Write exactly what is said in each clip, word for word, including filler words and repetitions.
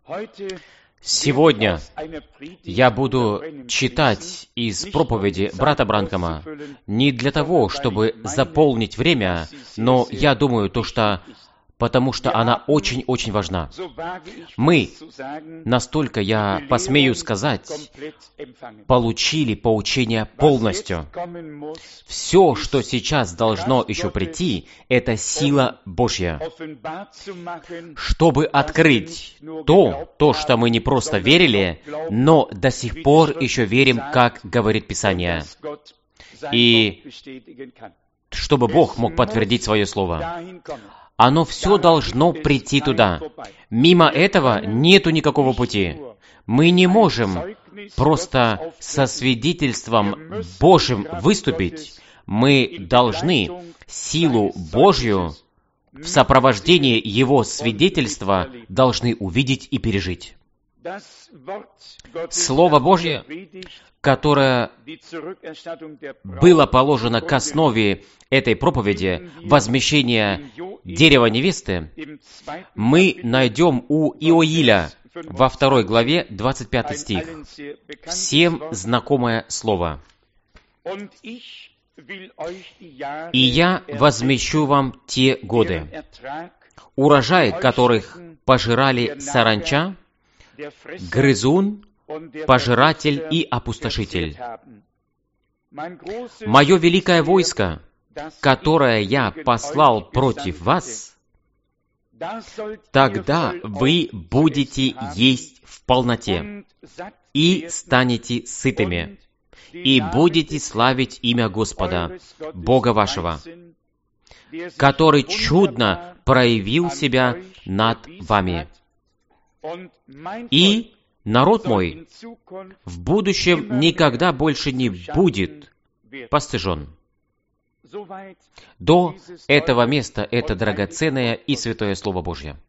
Сегодня я буду читать из проповеди брата Бранкама не для того, чтобы заполнить время, но я думаю, то, что потому что она очень-очень важна. Мы, настолько я посмею сказать, получили поучение полностью. Все, что сейчас должно еще прийти, это сила Божья, чтобы открыть то, то, что мы не просто верили, но до сих пор еще верим, как говорит Писание. И чтобы Бог мог подтвердить свое слово. Оно все должно прийти туда. Мимо этого нету никакого пути. Мы не можем просто со свидетельством Божьим выступить. Мы должны силу Божью в сопровождении Его свидетельства должны увидеть и пережить. Слово Божье, которое было положено к основе этой проповеди, возмещение дерева невесты, мы найдем у Иоиля во второй главе, двадцать пятый стих. Всем знакомое слово. «И я возмещу вам те годы, урожай которых пожирали саранча, грызун, пожиратель и опустошитель. Мое великое войско, которое я послал против вас, тогда вы будете есть в полноте и станете сытыми, и будете славить имя Господа, Бога вашего, который чудно проявил себя над вами. И народ мой в будущем никогда больше не будет постыжен». До этого места это драгоценное и святое Слово Божье.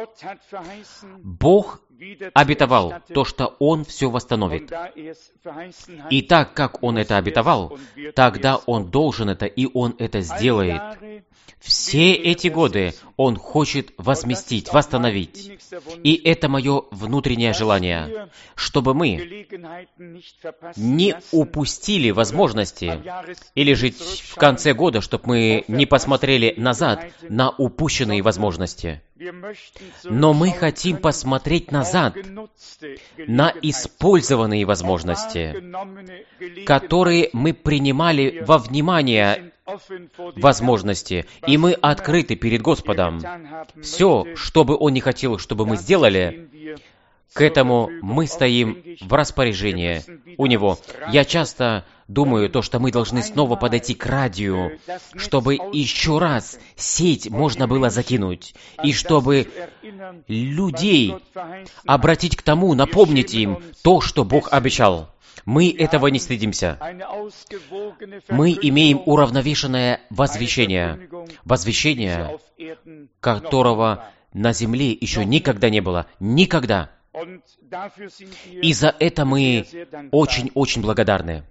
Бог обетовал то, что Он все восстановит. И так как Он это обетовал, тогда Он должен это, и Он это сделает. Все эти годы Он хочет возместить, восстановить. И это мое внутреннее желание, чтобы мы не упустили возможности, или жить в конце года, чтобы мы не посмотрели назад на упущенные возможности. Но мы хотим посмотреть назад на использованные возможности, которые мы принимали во внимание возможности, и мы открыты перед Господом. Все, что бы Он не хотел, чтобы мы сделали, к этому мы стоим в распоряжении у Него. Я часто думаю, то, что мы должны снова подойти к радио, чтобы еще раз сеть можно было закинуть, и чтобы людей обратить к тому, напомнить им то, что Бог обещал. Мы этого не стыдимся. Мы имеем уравновешенное возвещение, возвещение, которого на земле еще никогда не было. Никогда. И за это мы очень-очень благодарны.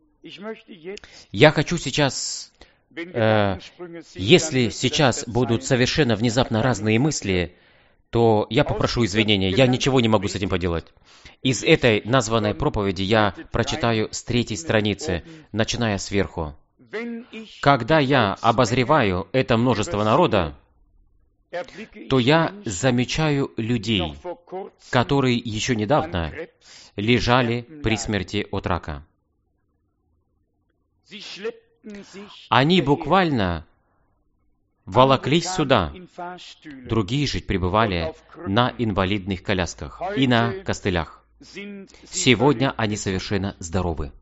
Я хочу сейчас, э, если сейчас будут совершенно внезапно разные мысли, то я попрошу извинения, я ничего не могу с этим поделать. Из этой названной проповеди я прочитаю с третьей страницы, начиная сверху. Когда я обозреваю это множество народа, то я замечаю людей, которые еще недавно лежали при смерти от рака. Они буквально волоклись сюда, другие же пребывали на инвалидных колясках и на костылях. Сегодня они совершенно здоровы.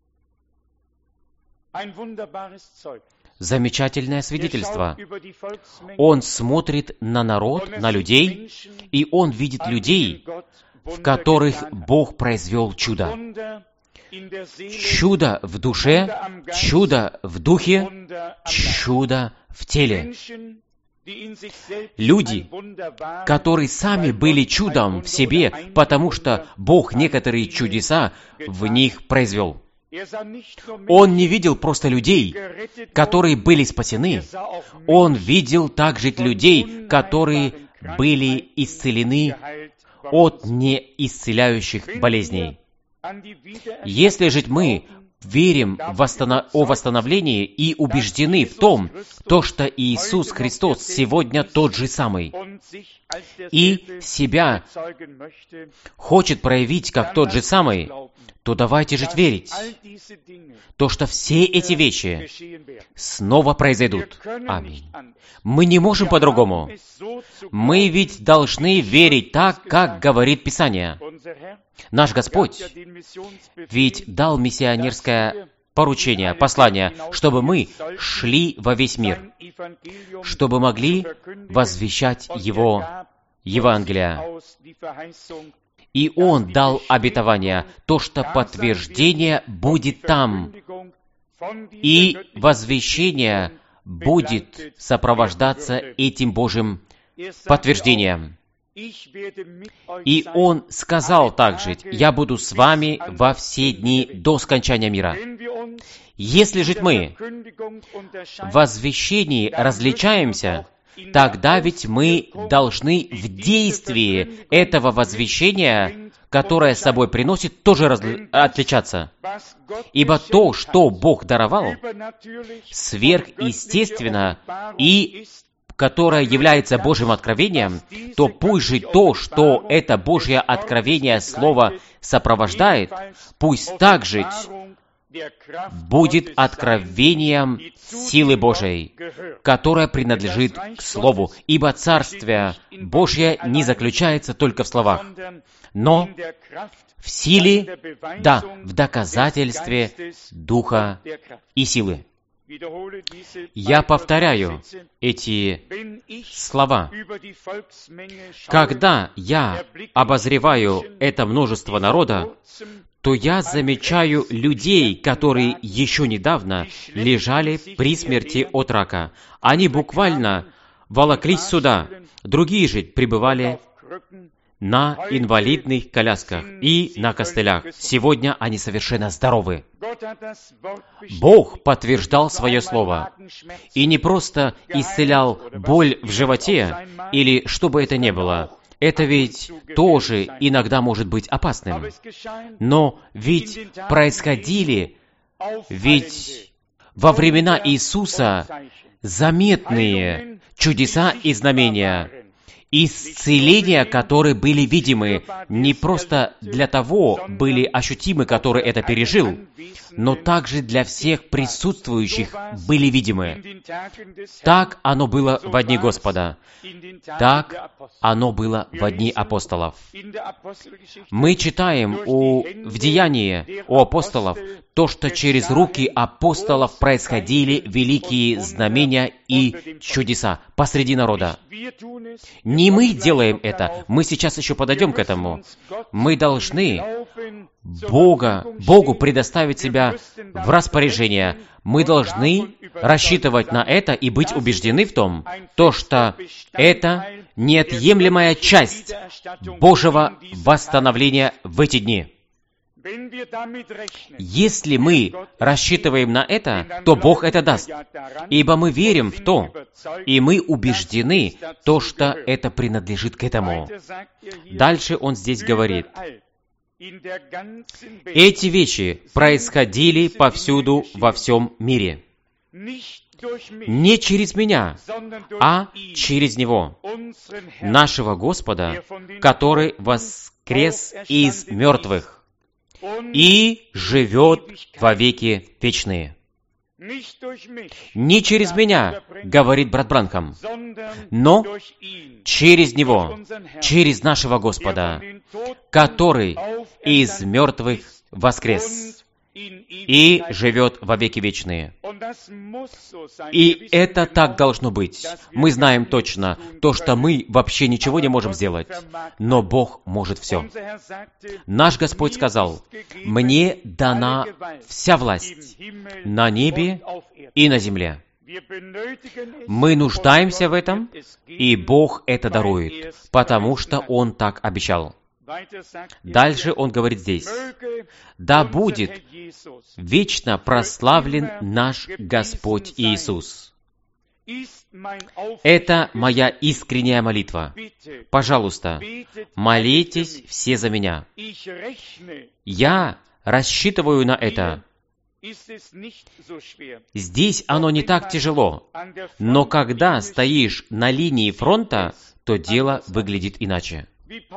Замечательное свидетельство. Он смотрит на народ, на людей, и он видит людей, в которых Бог произвел чудо. Чудо в душе, чудо в духе, чудо в теле. Люди, которые сами были чудом в себе, потому что Бог некоторые чудеса в них произвел. Он не видел просто людей, которые были спасены. Он видел также людей, которые были исцелены от неисцеляющих болезней. Если же мы верим в восстанов... о восстановлении и убеждены в том, то, что Иисус Христос сегодня тот же самый, и себя хочет проявить как тот же самый, то давайте же верить, то, что все эти вещи снова произойдут. Аминь. Мы не можем по-другому. Мы ведь должны верить так, как говорит Писание. Наш Господь ведь дал миссионерское поручение, послание, чтобы мы шли во весь мир, чтобы могли возвещать Его Евангелие. И Он дал обетование, то, что подтверждение будет там, и возвещение будет сопровождаться этим Божьим подтверждением. И Он сказал также: «Я буду с вами во все дни до скончания мира». Если же мы в возвещении различаемся, тогда ведь мы должны в действии этого возвещения, которое с собой приносит, тоже разли... отличаться. Ибо то, что Бог даровал, сверхъестественно и которое является Божьим откровением, то пусть же то, что это Божье откровение Слово сопровождает, пусть также будет откровением силы Божией, которая принадлежит к Слову. Ибо Царствие Божье не заключается только в словах, но в силе, да, в доказательстве Духа и силы. Я повторяю эти слова. Когда я обозреваю это множество народа, то я замечаю людей, которые еще недавно лежали при смерти от рака. Они буквально волоклись сюда. Другие же пребывали на инвалидных колясках и на костылях. Сегодня они совершенно здоровы. Бог подтверждал свое слово. И не просто исцелял боль в животе, или что бы это ни было. Это ведь тоже иногда может быть опасным. Но ведь происходили, ведь во времена Иисуса заметные чудеса и знамения, исцеления, которые были видимы, не просто для того были ощутимы, который это пережил, но также для всех присутствующих были видимы. Так оно было во дни Господа. Так оно было во дни апостолов. Мы читаем у, в Деянии у апостолов то, что через руки апостолов происходили великие знамения и чудеса посреди народа. Не мы делаем это, мы сейчас еще подойдем к этому. Мы должны Бога, Богу предоставить себя в распоряжение. Мы должны рассчитывать на это и быть убеждены в том, то, что это неотъемлемая часть Божьего восстановления в эти дни. Если мы рассчитываем на это, то Бог это даст, ибо мы верим в то, и мы убеждены, то, что это принадлежит к этому. Дальше Он здесь говорит: эти вещи происходили повсюду во всем мире. Не через меня, а через Него, нашего Господа, который воскрес из мертвых и живет во веки вечные. Не через меня, говорит брат Бранхам, но через Него, через нашего Господа, который из мертвых воскрес и живет во веки вечные. И это так должно быть. Мы знаем точно то, что мы вообще ничего не можем сделать, но Бог может все. Наш Господь сказал: «Мне дана вся власть на небе и на земле». Мы нуждаемся в этом, и Бог это дарует, потому что Он так обещал. Дальше Он говорит здесь: «Да будет вечно прославлен наш Господь Иисус». Это моя искренняя молитва. Пожалуйста, молитесь все за меня. Я рассчитываю на это. Здесь оно не так тяжело, но когда стоишь на линии фронта, то дело выглядит иначе.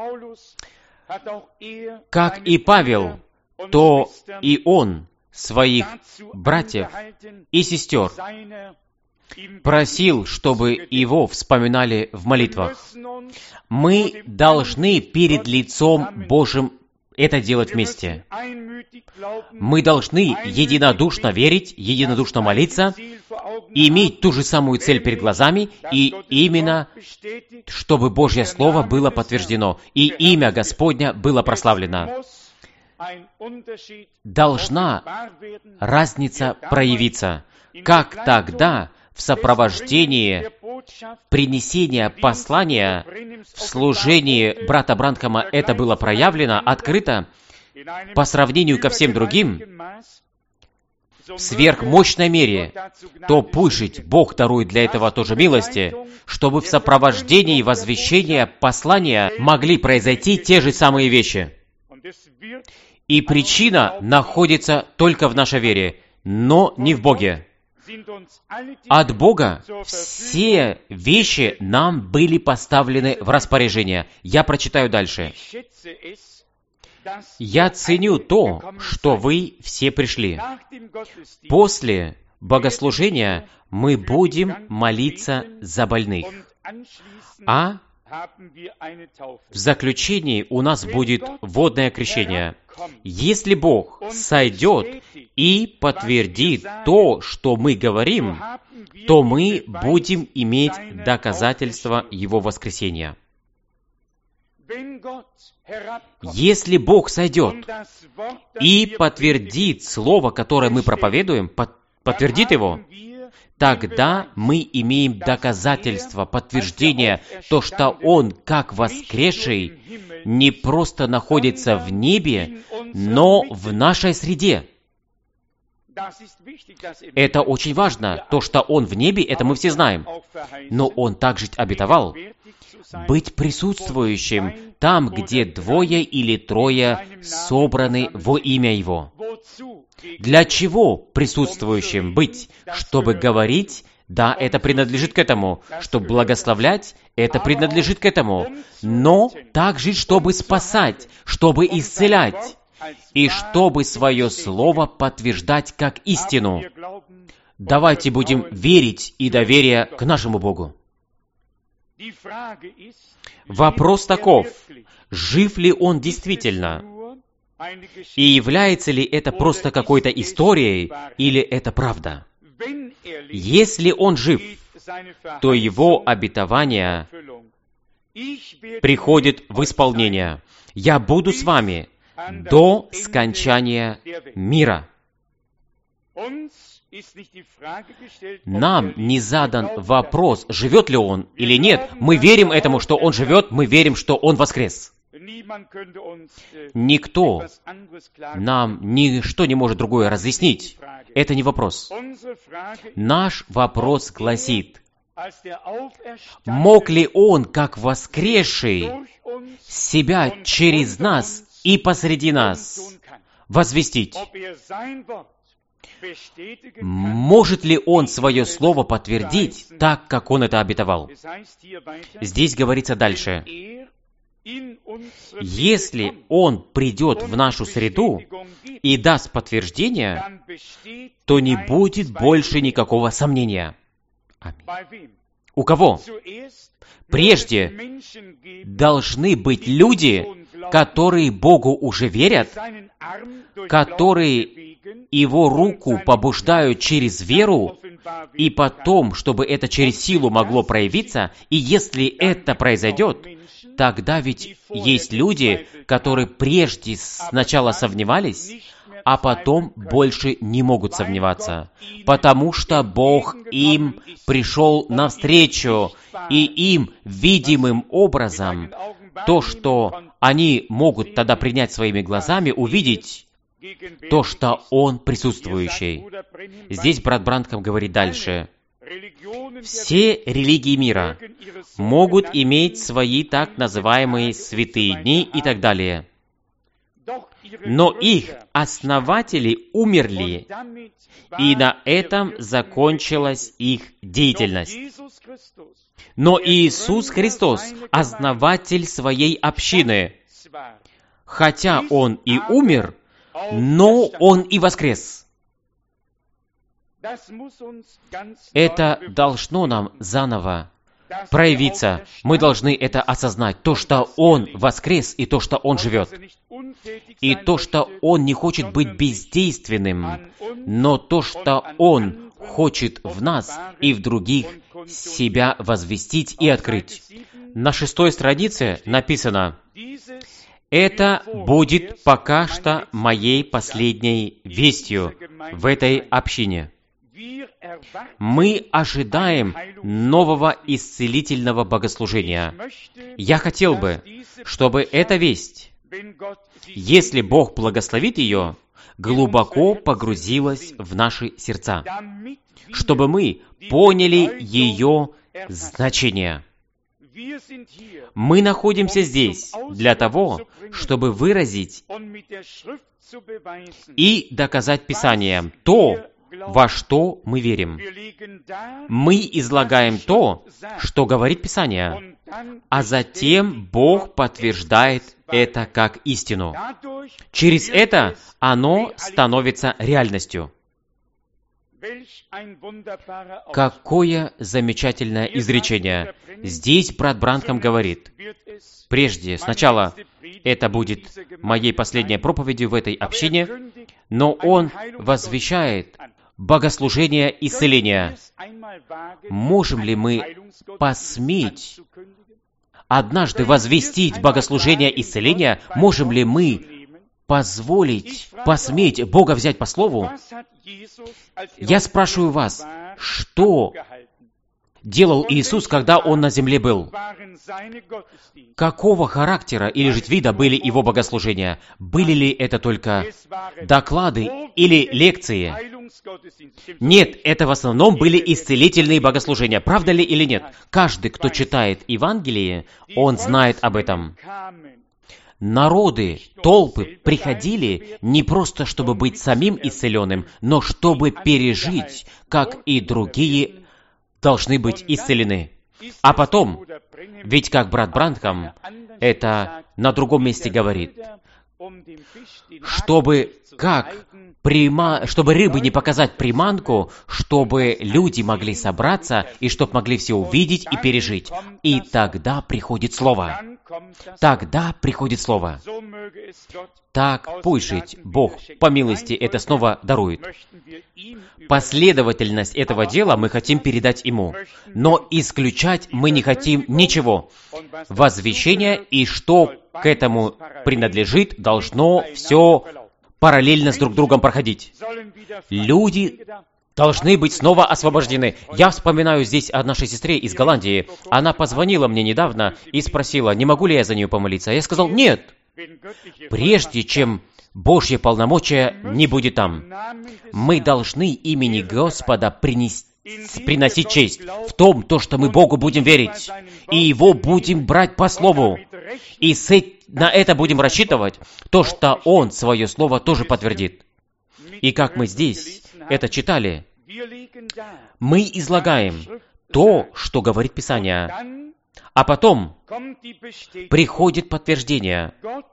Как и Павел, то и он своих братьев и сестер просил, чтобы его вспоминали в молитвах. Мы должны перед лицом Божьим это делать вместе. Мы должны единодушно верить, единодушно молиться, иметь ту же самую цель перед глазами, и именно, чтобы Божье Слово было подтверждено, и имя Господня было прославлено. Должна разница проявиться, как тогда в сопровождении принесения послания в служении брата Бранхама это было проявлено открыто по сравнению ко всем другим в сверхмощной мере, то пусть Бог дарует для этого тоже милости, чтобы в сопровождении возвещения послания могли произойти те же самые вещи. И причина находится только в нашей вере, но не в Боге. От Бога все вещи нам были поставлены в распоряжение. Я прочитаю дальше. Я ценю то, что вы все пришли. После богослужения мы будем молиться за больных. А в заключении у нас будет водное крещение. Если Бог сойдет и подтвердит то, что мы говорим, то мы будем иметь доказательство Его воскресения. Если Бог сойдет и подтвердит слово, которое мы проповедуем, подтвердит его, тогда мы имеем доказательство, подтверждение, то, что Он, как воскресший, не просто находится в небе, но в нашей среде. Это очень важно. То, что Он в небе, это мы все знаем. Но Он также обетовал быть присутствующим там, где двое или трое собраны во имя Его. Для чего присутствующим быть? Чтобы говорить, да, это принадлежит к этому. Чтобы благословлять, это принадлежит к этому. Но также, чтобы спасать, чтобы исцелять, и чтобы свое слово подтверждать как истину. Давайте будем верить и доверие к нашему Богу. Вопрос таков: жив ли Он действительно? И является ли это просто какой-то историей, или это правда? Если Он жив, то Его обетование приходит в исполнение. «Я буду с вами до скончания мира». Нам не задан вопрос, живет ли Он или нет. Мы верим этому, что Он живет, мы верим, что Он воскрес. Никто нам ничто не может другое разъяснить. Это не вопрос. Наш вопрос гласит: мог ли Он, как воскресший, себя через нас и посреди нас возвестить? Может ли Он свое слово подтвердить так, как Он это обетовал? Здесь говорится дальше: если Он придет в нашу среду и даст подтверждение, то не будет больше никакого сомнения. Аминь. У кого? Прежде должны быть люди, которые Богу уже верят, которые Его руку побуждают через веру, и потом, чтобы это через силу могло проявиться, и если это произойдет, тогда ведь есть люди, которые прежде сначала сомневались, а потом больше не могут сомневаться, потому что Бог им пришел навстречу, и им видимым образом то, что они могут тогда принять своими глазами, увидеть то, что Он присутствующий. Здесь брат Бранхам говорит дальше: Все религии мира могут иметь свои так называемые святые дни и так далее. Но их основатели умерли, и на этом закончилась их деятельность. Но Иисус Христос, основатель своей общины, хотя Он и умер, но Он и воскрес. Это должно нам заново проявиться. Мы должны это осознать. То, что Он воскрес, и то, что Он живет. И то, что Он не хочет быть бездейственным, но то, что Он хочет в нас и в других себя возвестить и открыть. На шестой странице написано: «Это будет пока что моей последней вестью в этой общине». Мы ожидаем нового исцелительного богослужения. Я хотел бы, чтобы эта весть, если Бог благословит ее, глубоко погрузилась в наши сердца, чтобы мы поняли ее значение. Мы находимся здесь для того, чтобы выразить и доказать Писанием то, во что мы верим. Мы излагаем то, что говорит Писание, а затем Бог подтверждает это как истину. Через это оно становится реальностью. Какое замечательное изречение. Здесь брат Бранхам говорит: прежде, сначала, это будет моей последней проповедью в этой общине, но он возвещает богослужение исцеления. Можем ли мы посметь однажды возвестить богослужение исцеления? Можем ли мы позволить, посметь Бога взять по слову? Я спрашиваю вас, что делал Иисус, когда Он на земле был? Какого характера или же вида были Его богослужения? Были ли это только доклады или лекции? Нет, это в основном были исцелительные богослужения. Правда ли или нет? Каждый, кто читает Евангелие, он знает об этом. Народы, толпы приходили не просто, чтобы быть самим исцеленным, но чтобы пережить, как и другие должны быть исцелены. А потом, ведь как брат Бранхам это на другом месте говорит, чтобы как прима... чтобы рыбы не показать приманку, чтобы люди могли собраться и чтобы могли все увидеть и пережить. И тогда приходит Слово. Тогда приходит Слово. Так пусть жить Бог по милости это снова дарует. Последовательность этого дела мы хотим передать Ему, но исключать мы не хотим ничего. Возвещение и что к этому принадлежит, должно все параллельно с друг другом проходить. Люди должны быть снова освобождены. Я вспоминаю здесь о нашей сестре из Голландии. Она позвонила мне недавно и спросила, не могу ли я за нее помолиться. Я сказал, нет. Прежде чем Божье полномочия не будет там, мы должны имени Господа принести, приносить честь в том, то, что мы Богу будем верить, и Его будем брать по слову. И с, на это будем рассчитывать, то, что Он свое слово тоже подтвердит. И как мы здесь это читали, мы излагаем то, что говорит Писание, а потом приходит подтверждение.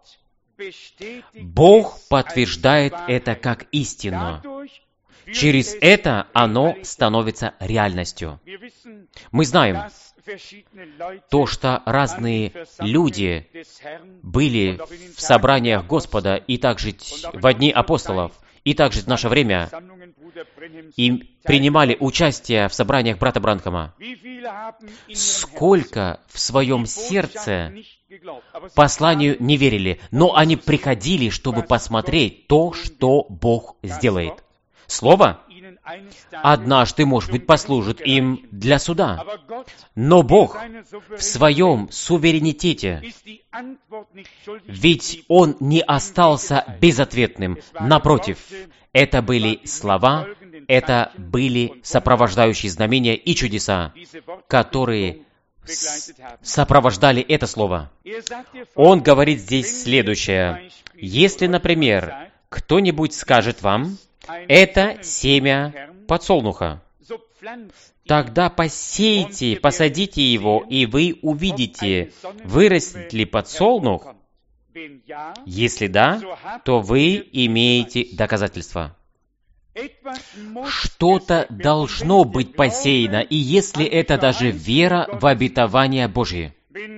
Бог подтверждает это как истину. Через это оно становится реальностью. Мы знаем то, что разные люди были в собраниях Господа и также в дни апостолов, и также в наше время и принимали участие в собраниях брата Бранхама. Сколько в своем сердце посланию не верили, но они приходили, чтобы посмотреть то, что Бог сделает. Слово однажды, может быть, послужит им для суда. Но Бог в своем суверенитете, ведь Он не остался безответным. Напротив, это были слова, это были сопровождающие знамения и чудеса, которые сопровождали это слово. Он говорит здесь следующее. Если, например, кто-нибудь скажет вам, это семя подсолнуха, тогда посейте, посадите его, и вы увидите, вырастет ли подсолнух. Если да, то вы имеете доказательства. Что-то должно быть посеяно, и если это даже вера в обетование Божие,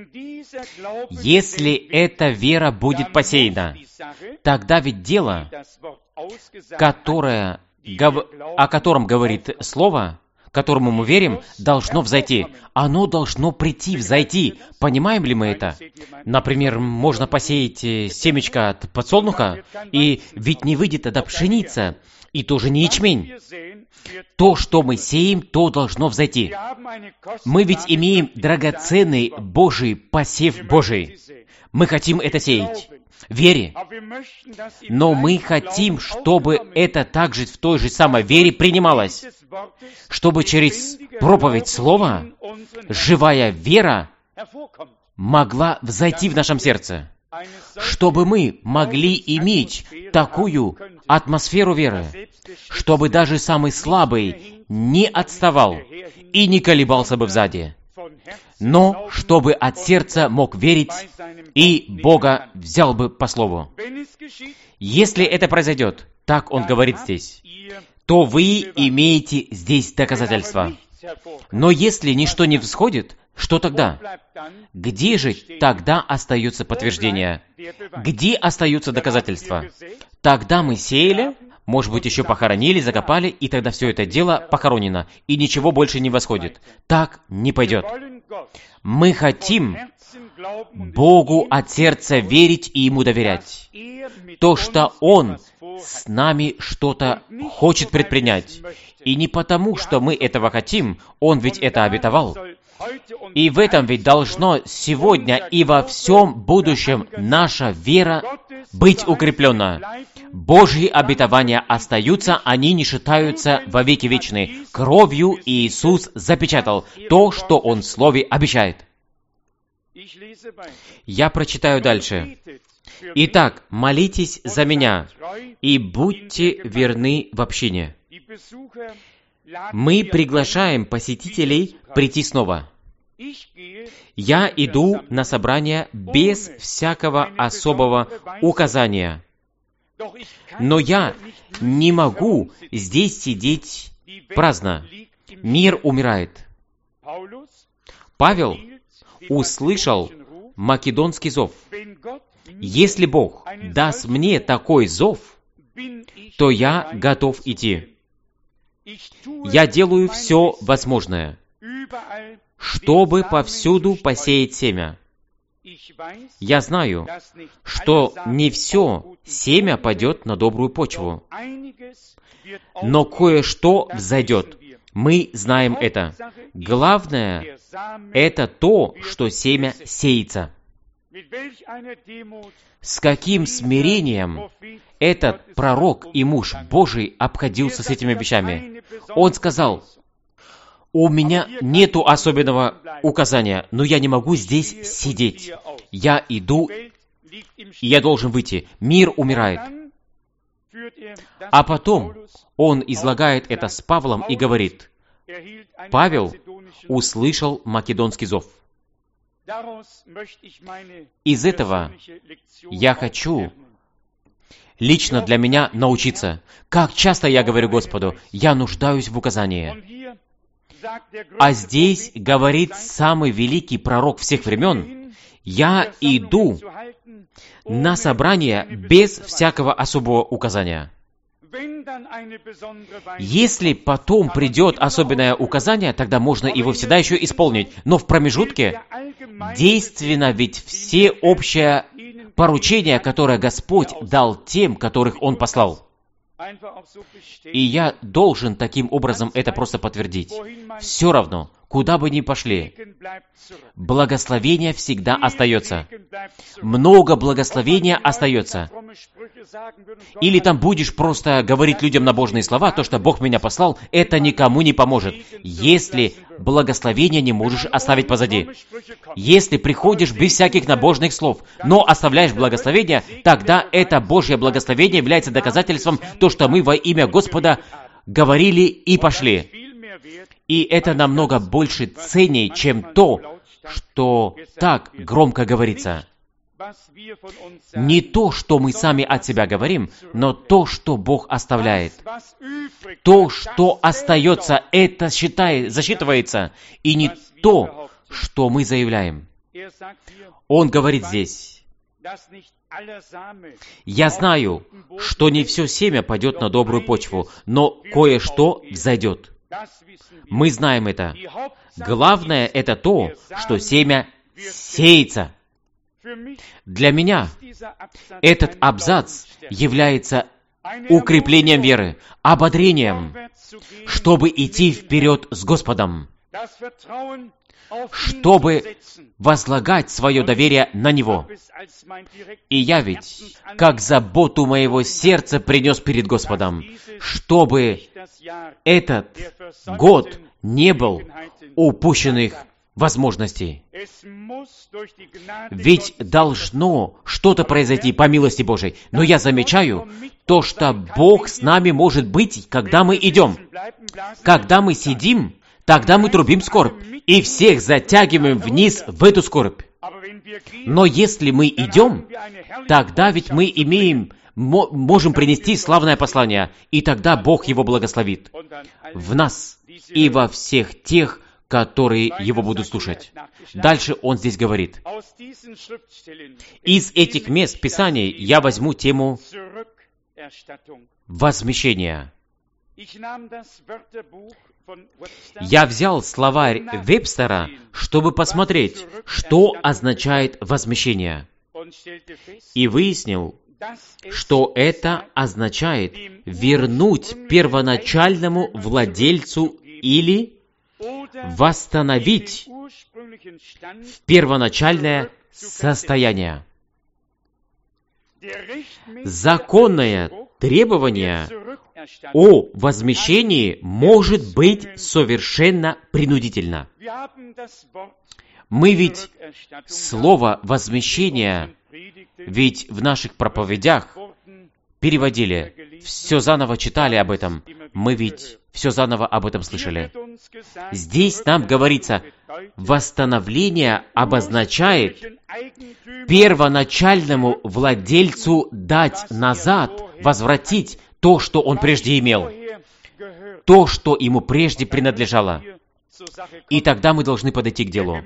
если эта вера будет посеяна, тогда ведь дело, которое, о котором говорит Слово, которому мы верим, должно взойти. Оно должно прийти, взойти. Понимаем ли мы это? Например, можно посеять семечко от подсолнуха, и ведь не выйдет тогда пшеница, и тоже не ячмень. То, что мы сеем, то должно взойти. Мы ведь имеем драгоценный Божий посев Божий. Мы хотим это сеять. Вере. Но мы хотим, чтобы это также в той же самой вере принималось. Чтобы через проповедь Слова живая вера могла взойти в нашем сердце. Чтобы мы могли иметь такую атмосферу веры, чтобы даже самый слабый не отставал и не колебался бы взади, но чтобы от сердца мог верить и Бога взял бы по слову. Если это произойдет, так он говорит здесь, то вы имеете здесь доказательства. Но если ничто не всходит, что тогда? Где же тогда остается подтверждение? Где остаются доказательства? Тогда мы сеяли, может быть, еще похоронили, закопали, и тогда все это дело похоронено, и ничего больше не восходит. Так не пойдет. Мы хотим Богу от сердца верить и Ему доверять. То, что Он с нами что-то хочет предпринять. И не потому, что мы этого хотим, Он ведь это обетовал. И в этом ведь должно сегодня и во всем будущем наша вера быть укреплена. Божьи обетования остаются, они не считаются во веки вечные. Кровью Иисус запечатал то, что Он в Слове обещает. Я прочитаю дальше. Итак, молитесь за меня и будьте верны в общине. Мы приглашаем посетителей прийти снова. Я иду на собрание без всякого особого указания. Но я не могу здесь сидеть праздно. Мир умирает. Павел услышал македонский зов. Если Бог даст мне такой зов, то я готов идти. Я делаю все возможное, чтобы повсюду посеять семя. Я знаю, что не все семя пойдет на добрую почву, но кое-что взойдет. Мы знаем это. Главное — это то, что семя сеется. С каким смирением этот пророк и муж Божий обходился с этими вещами. Он сказал: «У меня нету особенного указания, но я не могу здесь сидеть. Я иду, и я должен выйти. Мир умирает». А потом он излагает это с Павлом и говорит: Павел услышал македонский зов. Из этого я хочу лично для меня научиться. Как часто я говорю Господу: я нуждаюсь в указании. А здесь говорит самый великий пророк всех времен: я иду на собрание без всякого особого указания. Если потом придет особенное указание, тогда можно его всегда еще исполнить. Но в промежутке действенно ведь все общее поручение, которое Господь дал тем, которых Он послал. И я должен таким образом это просто подтвердить. Все равно, куда бы ни пошли, благословение всегда остается. Много благословения остается. Или там будешь просто говорить людям набожные слова, то, что Бог меня послал, это никому не поможет, если благословение не можешь оставить позади. Если приходишь без всяких набожных слов, но оставляешь благословение, тогда это Божье благословение является доказательством, то, что мы во имя Господа говорили и пошли. И это намного больше ценней, чем то, что так громко говорится. Не то, что мы сами от себя говорим, но то, что Бог оставляет. То, что остается, это считает, засчитывается, и не то, что мы заявляем. Он говорит здесь: «Я знаю, что не все семя пойдет на добрую почву, но кое-что взойдет». Мы знаем это. Главное это то, что семя сеется. Для меня этот абзац является укреплением веры, ободрением, чтобы идти вперед с Господом, чтобы возлагать свое доверие на Него. И я ведь, как заботу моего сердца, принес перед Господом, чтобы этот год не был упущенных возможностей. Ведь должно что-то произойти по милости Божией. Но я замечаю то, что Бог с нами может быть, когда мы идем. Когда мы сидим, тогда мы трубим скорбь, и всех затягиваем вниз в эту скорбь. Но если мы идем, тогда ведь мы имеем, можем принести славное послание, и тогда Бог его благословит в нас и во всех тех, которые его будут слушать. Дальше он здесь говорит: из этих мест Писаний я возьму тему возмещения. Я взял словарь Вебстера, чтобы посмотреть, что означает возмещение, и выяснил, что это означает вернуть первоначальному владельцу или восстановить в первоначальное состояние. Законное требование о возмещении может быть совершенно принудительно. Мы ведь слово «возмещение» ведь в наших проповедях переводили, все заново читали об этом, мы ведь все заново об этом слышали. Здесь нам говорится, восстановление обозначает первоначальному владельцу дать назад, возвратить то, что он прежде имел, то, что ему прежде принадлежало. И тогда мы должны подойти к делу.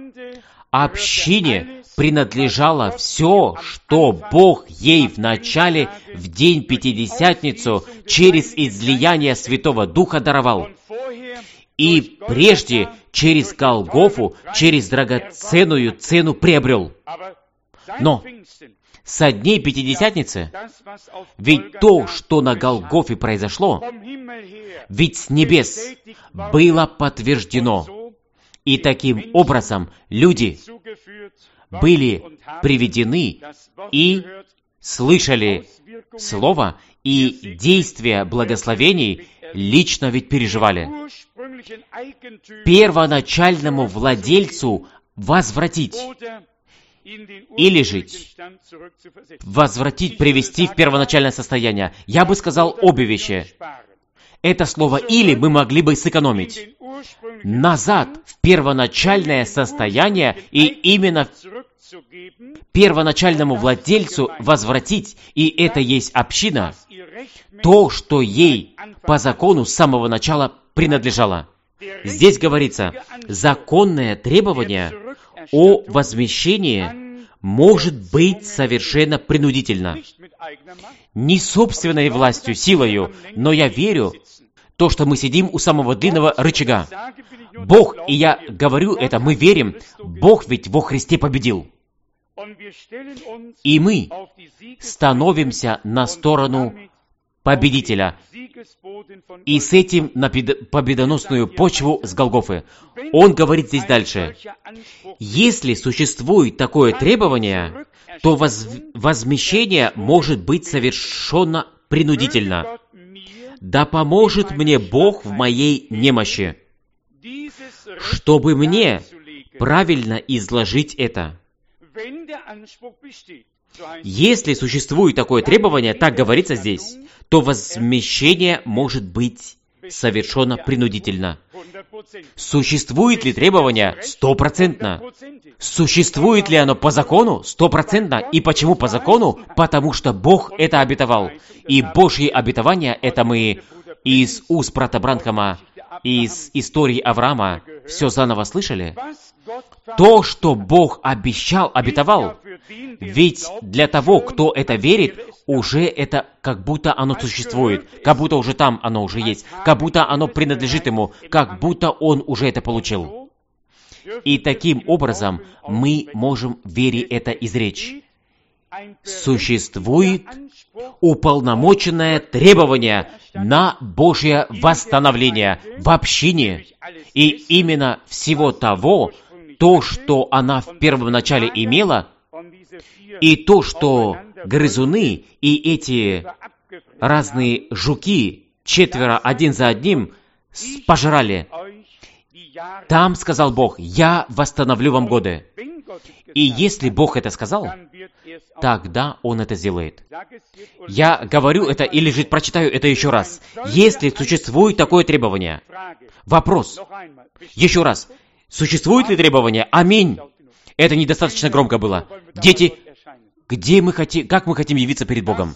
Общине принадлежало все, что Бог ей в начале, в день Пятидесятницу, через излияние Святого Духа даровал. И прежде через Голгофу, через драгоценную цену приобрел. Но со дней Пятидесятницы, ведь то, что на Голгофе произошло, ведь с небес было подтверждено. И таким образом люди были приведены и слышали Слово, и действия благословений лично ведь переживали. Первоначальному владельцу возвратить, или жить, возвратить, привести в первоначальное состояние. Я бы сказал обе вещи. Это слово «или» мы могли бы сэкономить. Назад, в первоначальное состояние, и именно первоначальному владельцу возвратить, и это есть община, то, что ей по закону с самого начала принадлежало. Здесь говорится, законное требование о возмещении может быть совершенно принудительно. Не собственной властью, силою, но я верю, то, что мы сидим у самого длинного рычага. Бог, и я говорю это, мы верим, Бог ведь во Христе победил. И мы становимся на сторону победителя. И с этим на победоносную почву с Голгофы. Он говорит здесь дальше. Если существует такое требование, то воз... возмещение может быть совершенно принудительно. Да поможет мне Бог в моей немощи, чтобы мне правильно изложить это. Если существует такое требование, так говорится здесь, то возмещение может быть совершенно принудительно. Существует ли требование? Стопроцентно. Существует ли оно по закону? Стопроцентно. И почему по закону? Потому что Бог это обетовал. И Божьи обетования, это мы из уст брата Бранхама, из истории Авраама, все заново слышали. То, что Бог обещал, обетовал, ведь для того, кто это верит, уже это как будто оно существует, как будто уже там оно уже есть, как будто оно принадлежит ему, как будто он уже это получил. И таким образом мы можем в вере это изречь. Существует уполномоченное требование на Божье восстановление в общине, и именно всего того, то, что она в первом начале имела, и то, что грызуны и эти разные жуки, четверо один за одним, пожрали. Там сказал Бог, «Я восстановлю вам годы». И если Бог это сказал, тогда Он это сделает. Я говорю это или же прочитаю это еще раз. Если существует такое требование, вопрос, еще раз, существует ли требование? Аминь. Это недостаточно громко было. Дети, где мы хотим, как мы хотим явиться перед Богом?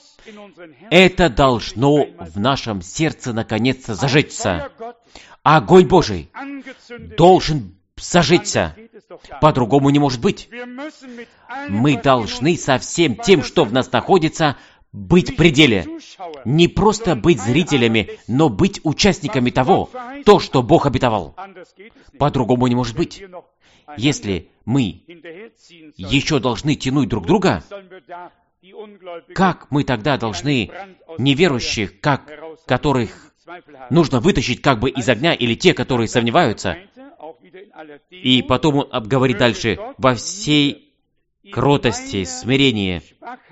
Это должно в нашем сердце наконец-то зажечься. Огонь Божий должен зажечься. По-другому не может быть. Мы должны со всем тем, что в нас находится, быть в пределе. Не просто быть зрителями, но быть участниками того, то, что Бог обетовал. По-другому не может быть. Если мы еще должны тянуть друг друга, как мы тогда должны неверующих, как, которых нужно вытащить как бы из огня, или те, которые сомневаются? И потом он говорит дальше, во всей кротости, смирении,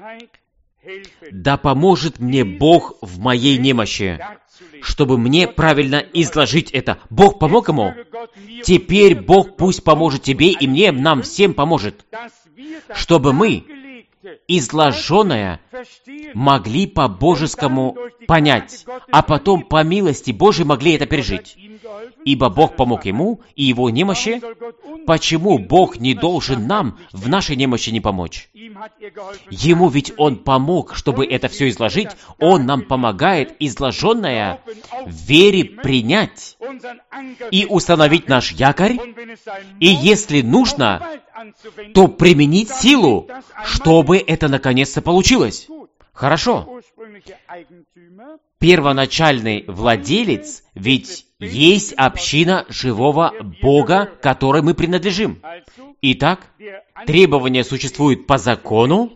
«Да поможет мне Бог в моей немощи, чтобы мне правильно изложить это». Бог помог ему. Теперь Бог пусть поможет тебе и мне, нам всем поможет, чтобы мы изложенное могли по-божескому понять, а потом по милости Божией могли это пережить. Ибо Бог помог ему и его немощи. Почему Бог не должен нам в нашей немощи не помочь? Ему ведь Он помог, чтобы это все изложить. Он нам помогает изложенное в вере принять и установить наш якорь. И если нужно, то применить силу, чтобы это наконец-то получилось. Хорошо. Первоначальный владелец, ведь есть община живого Бога, которой мы принадлежим. Итак, требования существуют по закону,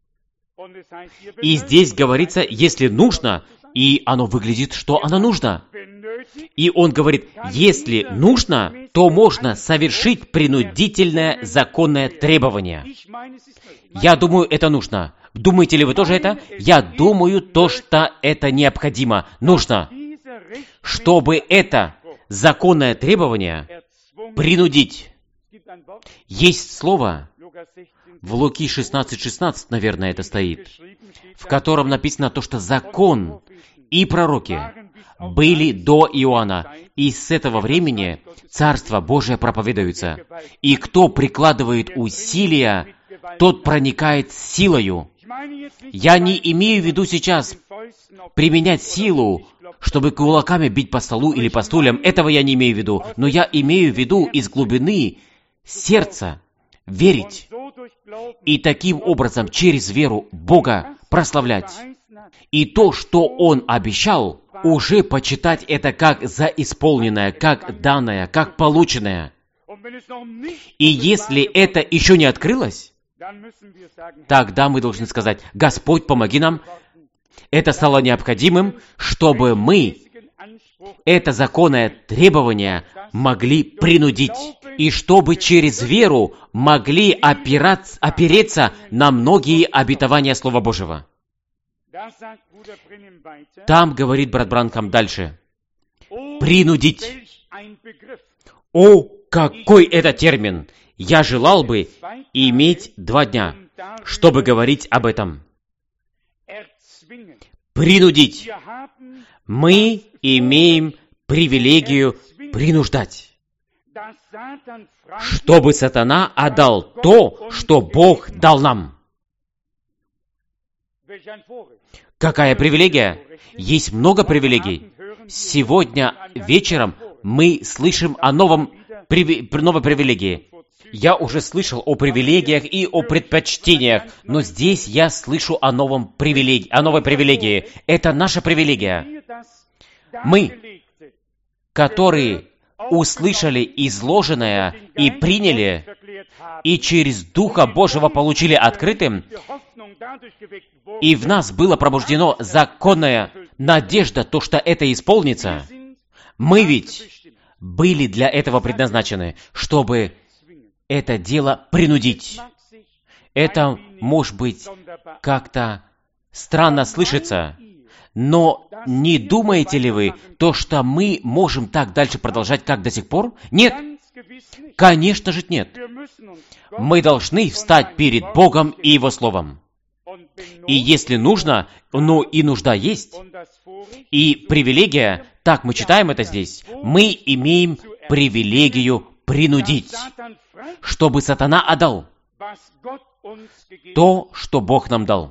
и здесь говорится, если нужно, и оно выглядит, что оно нужно. И он говорит, если нужно, то можно совершить принудительное законное требование. Я думаю, это нужно. Думаете ли вы тоже это? Я думаю, то, что это необходимо, нужно, чтобы это законное требование принудить. Есть слово, в Луки шестнадцать шестнадцать, наверное, это стоит, в котором написано то, что закон и пророки были до Иоанна, и с этого времени Царство Божие проповедуется. И кто прикладывает усилия, тот проникает силою. Я не имею в виду сейчас применять силу, чтобы кулаками бить по столу или по стульям. Этого я не имею в виду. Но я имею в виду из глубины сердца верить. И таким образом через веру Бога прославлять. И то, что Он обещал, уже почитать это как за исполненное, как данное, как полученное. И если это еще не открылось, тогда мы должны сказать, Господь, помоги нам, Это стало необходимым, чтобы мы это законное требование могли принудить, и чтобы через веру могли опираться, опереться на многие обетования Слова Божьего. Там говорит брат Бранхам дальше. Принудить. О, какой это термин! Я желал бы иметь два дня, чтобы говорить об этом. Принудить. Мы имеем привилегию принуждать, чтобы сатана отдал то, что Бог дал нам. Какая привилегия? Есть много привилегий. Сегодня вечером мы слышим о новом, приви, новой привилегии. Я уже слышал о привилегиях и о предпочтениях, но здесь я слышу о, новом привилегии, о новой привилегии. Это наша привилегия. Мы, которые услышали изложенное и приняли, и через Духа Божьего получили открытым, и в нас было пробуждено законная надежда, то, что это исполнится, мы ведь были для этого предназначены, чтобы это дело принудить. Это, может быть, как-то странно слышится, но не думаете ли вы, то, что мы можем так дальше продолжать, как до сих пор? Нет. Конечно же нет. Мы должны встать перед Богом и Его Словом. И если нужно, ну и нужда есть, и привилегия, так мы читаем это здесь, мы имеем привилегию принудить, чтобы сатана отдал то, что Бог нам дал.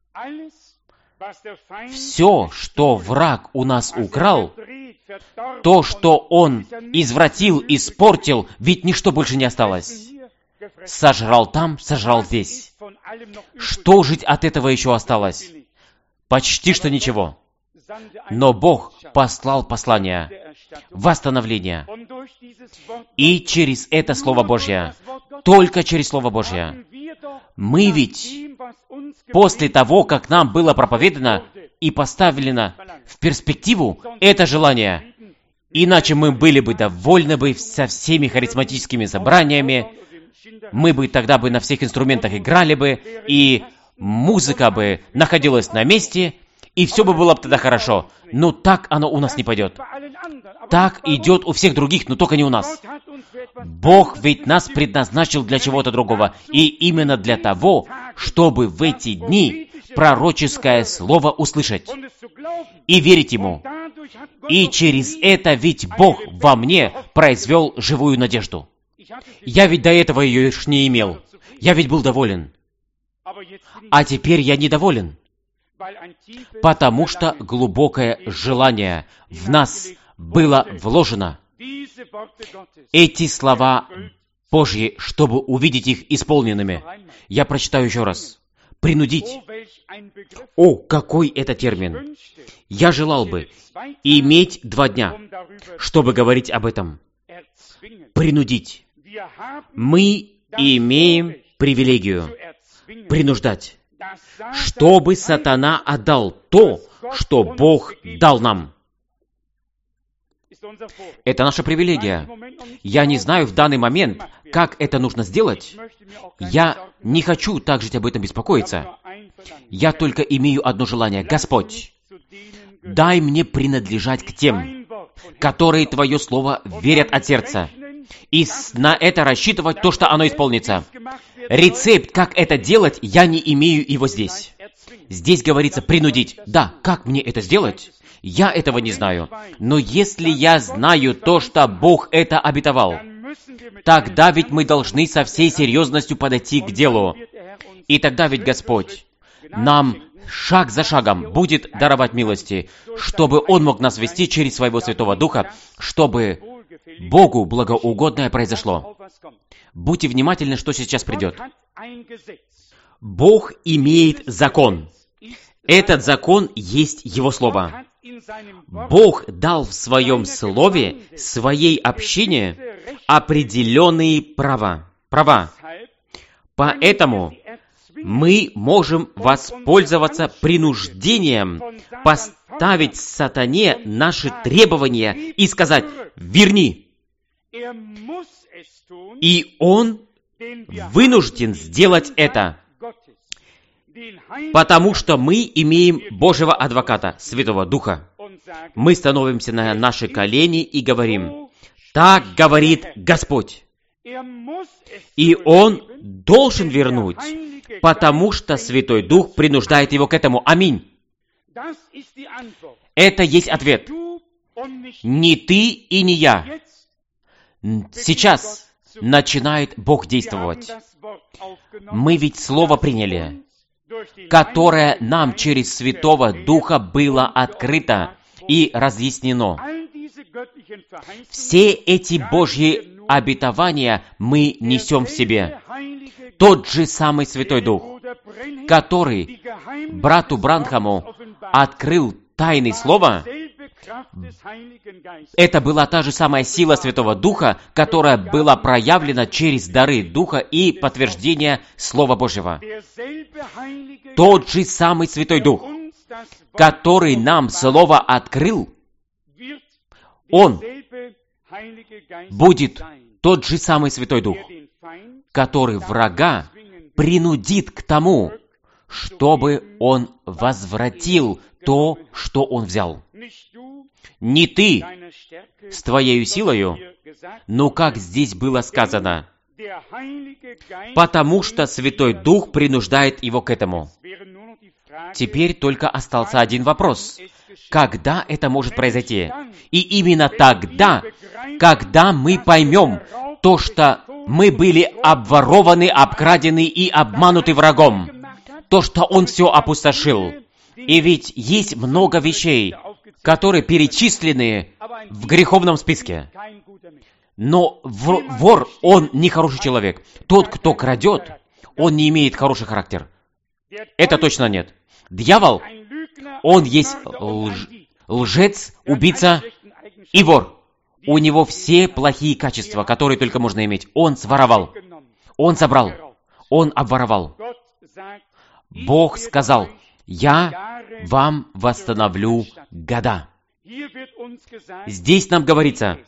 Все, что враг у нас украл, то, что он извратил, испортил, ведь ничто больше не осталось. Сожрал там, сожрал здесь. Что жить от этого еще осталось? Почти что ничего. Но Бог послал послание, восстановление. И через это Слово Божье, только через Слово Божье, мы ведь после того, как нам было проповедано и поставлено в перспективу это желание, иначе мы были бы довольны бы со всеми харизматическими собраниями, мы бы тогда бы на всех инструментах играли бы, и музыка бы находилась на месте, и все бы было бы тогда хорошо. Но так оно у нас не пойдет. Так идет у всех других, но только не у нас. Бог ведь нас предназначил для чего-то другого, и именно для того, чтобы в эти дни пророческое слово услышать и верить ему. И через это ведь Бог во мне произвел живую надежду. Я ведь до этого ее лишь не имел. Я ведь был доволен. А теперь я недоволен, потому что глубокое желание в нас было вложено. Эти слова Божьи, чтобы увидеть их исполненными. Я прочитаю еще раз. Принудить. О, какой это термин! Я желал бы иметь два дня, чтобы говорить об этом. Принудить. Мы имеем привилегию принуждать, чтобы сатана отдал то, что Бог дал нам. Это наша привилегия. Я не знаю в данный момент, как это нужно сделать. Я не хочу так жить об этом беспокоиться. Я только имею одно желание. Господь, дай мне принадлежать к тем, которые Твое Слово верят от сердца, и на это рассчитывать то, что оно исполнится. Рецепт, как это делать, я не имею его здесь. Здесь говорится принудить. Да, как мне это сделать? Я этого не знаю. Но если я знаю то, что Бог это обетовал, тогда ведь мы должны со всей серьезностью подойти к делу. И тогда ведь Господь нам шаг за шагом будет даровать милости, чтобы Он мог нас вести через Своего Святого Духа, чтобы Богу благоугодное произошло. Будьте внимательны, что сейчас придет. Бог имеет закон. Этот закон есть Его Слово. Бог дал в Своем Слове, своей общине определенные права. Права. Поэтому мы можем воспользоваться принуждением, поставить сатане наши требования и сказать: «Верни». И он вынужден сделать это, потому что мы имеем Божьего адвоката, Святого Духа. Мы становимся на наши колени и говорим: «Так говорит Господь». И Он должен вернуть, потому что Святой Дух принуждает его к этому. Аминь. Это есть ответ. Не ты и не я. Сейчас начинает Бог действовать. Мы ведь Слово приняли, которое нам через Святого Духа было открыто и разъяснено. Все эти Божьи обетования мы несем в себе. Тот же самый Святой Дух, который брату Бранхаму открыл тайны Слова, это была та же самая сила Святого Духа, которая была проявлена через дары Духа и подтверждение Слова Божьего. Тот же самый Святой Дух, который нам Слово открыл, Он будет тот же самый Святой Дух, который врага принудит к тому, чтобы он возвратил то, что он взял. Не ты с твоей силою, но как здесь было сказано, потому что Святой Дух принуждает его к этому. Теперь только остался один вопрос. Когда это может произойти? И именно тогда, когда мы поймем то, что мы были обворованы, обкрадены и обмануты врагом, то, что он все опустошил. И ведь есть много вещей, которые перечислены в греховном списке. Но вор, он не хороший человек. Тот, кто крадет, он не имеет хороший характер. Это точно нет. Дьявол, он есть лж... лжец, убийца и вор. У него все плохие качества, которые только можно иметь. Он своровал, он забрал, он обворовал. Бог сказал: «Я вам восстановлю года». Здесь нам говорится,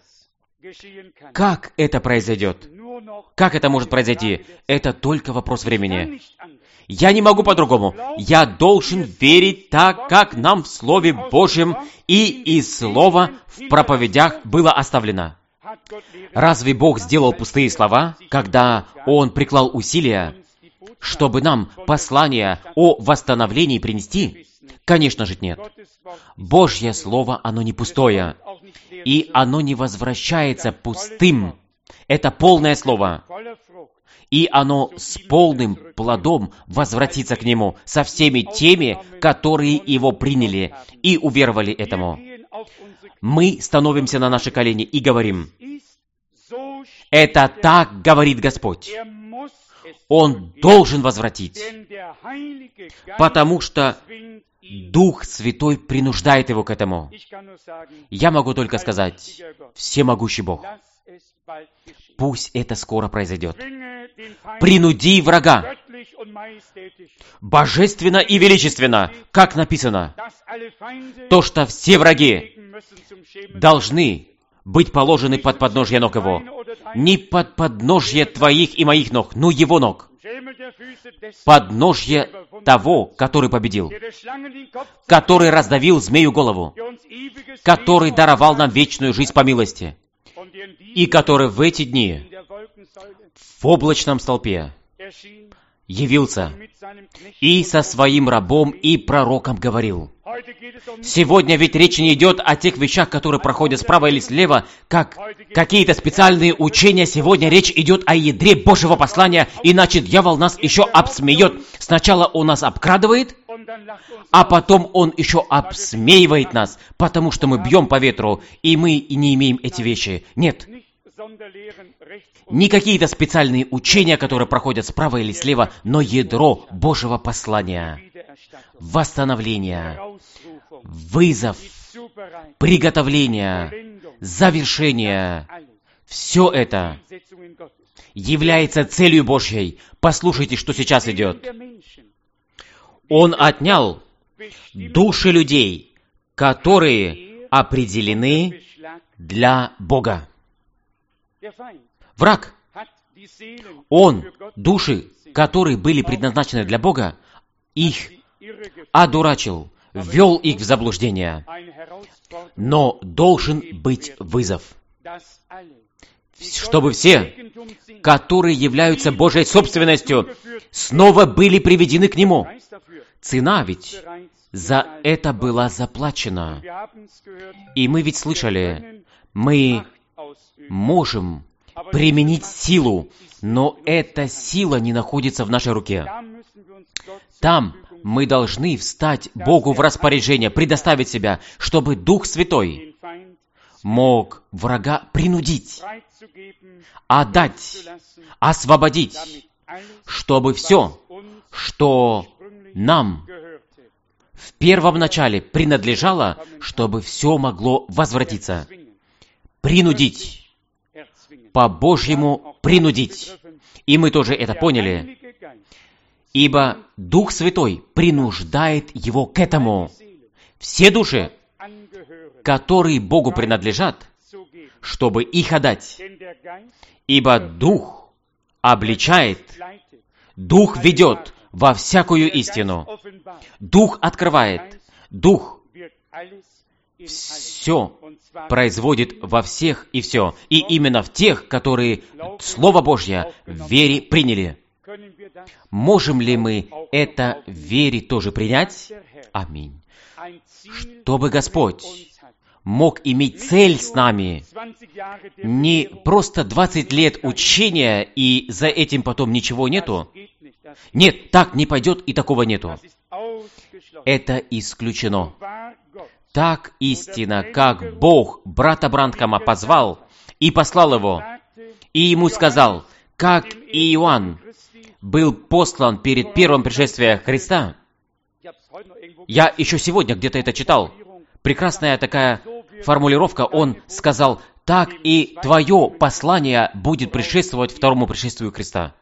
как это произойдет. Как это может произойти? Это только вопрос времени. Я не могу по-другому. Я должен верить так, как нам в Слове Божьем и из Слова в проповедях было оставлено. Разве Бог сделал пустые слова, когда Он приклал усилия, чтобы нам послание о восстановлении принести? Конечно же нет. Божье Слово, оно не пустое, и оно не возвращается пустым. Это полное Слово. И оно с полным плодом возвратится к Нему, со всеми теми, которые Его приняли и уверовали этому. Мы становимся на наши колени и говорим: «Это так говорит Господь». Он должен возвратить, потому что Дух Святой принуждает его к этому. Я могу только сказать: всемогущий Бог, пусть это скоро произойдет. Принуди врага, божественно и величественно, как написано, то, что все враги должны быть положены под подножье ног его. Не под подножье твоих и моих ног, но его ног. Подножье того, который победил, который раздавил змею голову, который даровал нам вечную жизнь по милости, и который в эти дни в облачном столпе явился и со своим рабом и пророком говорил. Сегодня ведь речь не идет о тех вещах, которые проходят справа или слева, как какие-то специальные учения. Сегодня речь идет о ядре Божьего послания, иначе дьявол нас еще обсмеет. Сначала он нас обкрадывает, а потом он еще обсмеивает нас, потому что мы бьем по ветру, и мы и не имеем эти вещи. Нет. Не какие-то специальные учения, которые проходят справа или слева, но ядро Божьего послания. Восстановление, вызов, приготовление, завершение. Все это является целью Божьей. Послушайте, что сейчас идет. Он отнял души людей, которые определены для Бога. Враг, он, души, которые были предназначены для Бога, их одурачил, ввел их в заблуждение. Но должен быть вызов, чтобы все, которые являются Божьей собственностью, снова были приведены к Нему. Цена ведь за это была заплачена. И мы ведь слышали, мы можем применить силу, но эта сила не находится в нашей руке. Там мы должны встать Богу в распоряжение, предоставить себя, чтобы Дух Святой мог врага принудить, отдать, освободить, чтобы все, что нам в первом начале принадлежало, чтобы все могло возвратиться. Принудить. По-божьему принудить. И мы тоже это поняли. Ибо Дух Святой принуждает его к этому. Все души, которые Богу принадлежат, чтобы их отдать. Ибо Дух обличает, Дух ведет во всякую истину. Дух открывает, Дух все производит во всех и все. И именно в тех, которые Слово Божье в вере приняли. Можем ли мы это в вере тоже принять? Аминь. Чтобы Господь мог иметь цель с нами, не просто двадцать лет учения, и за этим потом ничего нету. Нет, так не пойдет, и такого нету. Это исключено. Так истинно, как Бог брата Бранхама позвал и послал его, и ему сказал, как и Иоанн был послан перед первым пришествием Христа. Я еще сегодня где-то это читал. Прекрасная такая формулировка. Он сказал, так и твое послание будет предшествовать второму пришествию Христа.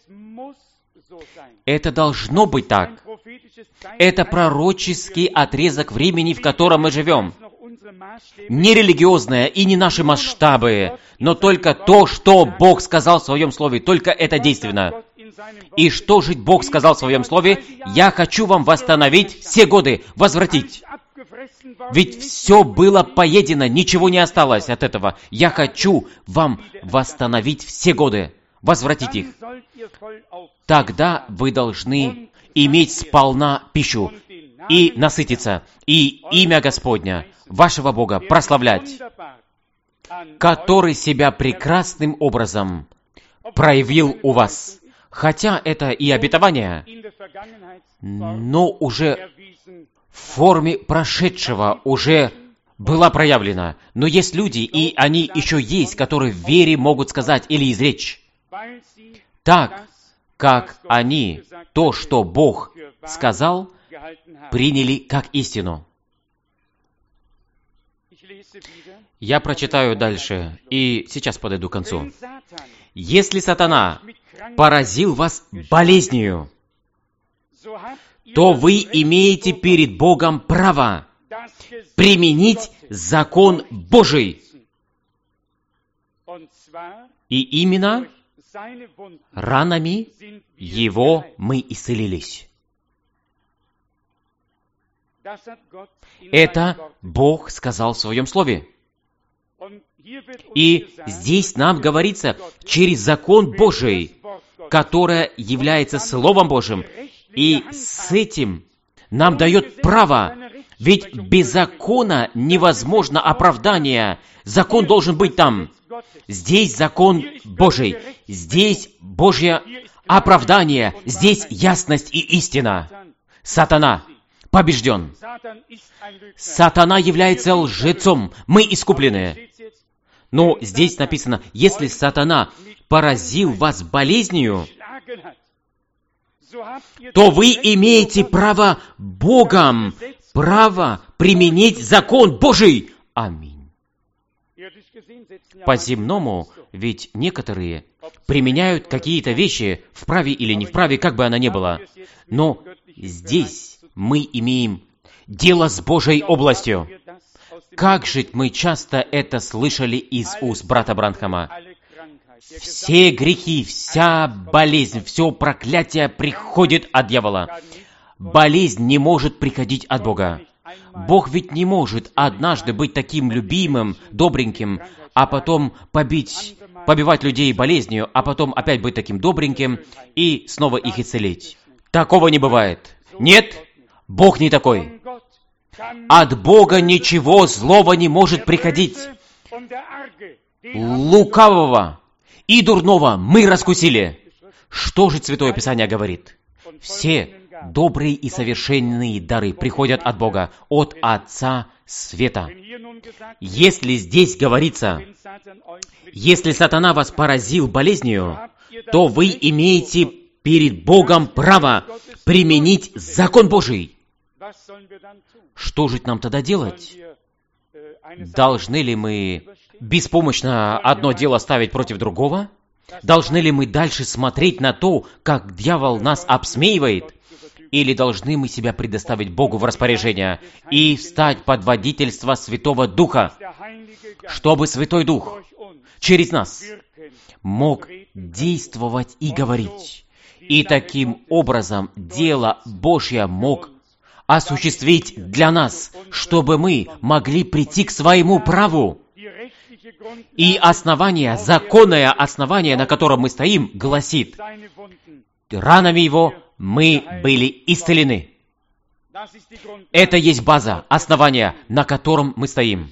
Это должно быть так. Это пророческий отрезок времени, в котором мы живем. Не религиозное и не наши масштабы, но только то, что Бог сказал в Своем Слове, только это действенно. И что же Бог сказал в Своем Слове? Я хочу вам восстановить все годы, возвратить. Ведь все было поедено, ничего не осталось от этого. Я хочу вам восстановить все годы, возвратить их. Тогда вы должны иметь сполна пищу и насытиться, и имя Господня, вашего Бога, прославлять, который себя прекрасным образом проявил у вас. Хотя это и обетование, но уже в форме прошедшего уже была проявлена. Но есть люди, и они еще есть, которые в вере могут сказать или изречь. Так, как они то, что Бог сказал, приняли как истину. Я прочитаю дальше, и сейчас подойду к концу. Если сатана поразил вас болезнью, то вы имеете перед Богом право применить закон Божий. И именно ранами Его мы исцелились. Это Бог сказал в Своем Слове. И здесь нам говорится через закон Божий, который является Словом Божьим, и с этим нам дает право, ведь без закона невозможно оправдание. Закон должен быть там. Здесь закон Божий, здесь Божье оправдание, здесь ясность и истина. Сатана побежден. Сатана является лжецом. Мы искуплены. Но здесь написано, если сатана поразил вас болезнью, то вы имеете право Богом, право применить закон Божий. Аминь. По-земному, ведь некоторые применяют какие-то вещи вправе или не вправе, как бы она ни была. Но здесь мы имеем дело с Божьей областью. Как же мы часто это слышали из уст брата Бранхама. Все грехи, вся болезнь, все проклятие приходит от дьявола. Болезнь не может приходить от Бога. Бог ведь не может однажды быть таким любимым, добреньким, а потом побить, побивать людей болезнью, а потом опять быть таким добреньким и снова их исцелить. Такого не бывает. Нет, Бог не такой. От Бога ничего злого не может приходить. Лукавого и дурного мы раскусили. Что же Святое Писание говорит? Все добрые и совершенные дары приходят от Бога, от Отца Света. Если здесь говорится, если сатана вас поразил болезнью, то вы имеете перед Богом право применить закон Божий. Что же нам тогда делать? Должны ли мы беспомощно одно дело ставить против другого? Должны ли мы дальше смотреть на то, как дьявол нас обсмеивает? Или должны мы себя предоставить Богу в распоряжение и встать под водительство Святого Духа, чтобы Святой Дух через нас мог действовать и говорить, и таким образом дело Божье мог осуществить для нас, чтобы мы могли прийти к своему праву. И основание, законное основание, на котором мы стоим, гласит: ранами Его мы были исцелены. Это есть база, основание, на котором мы стоим.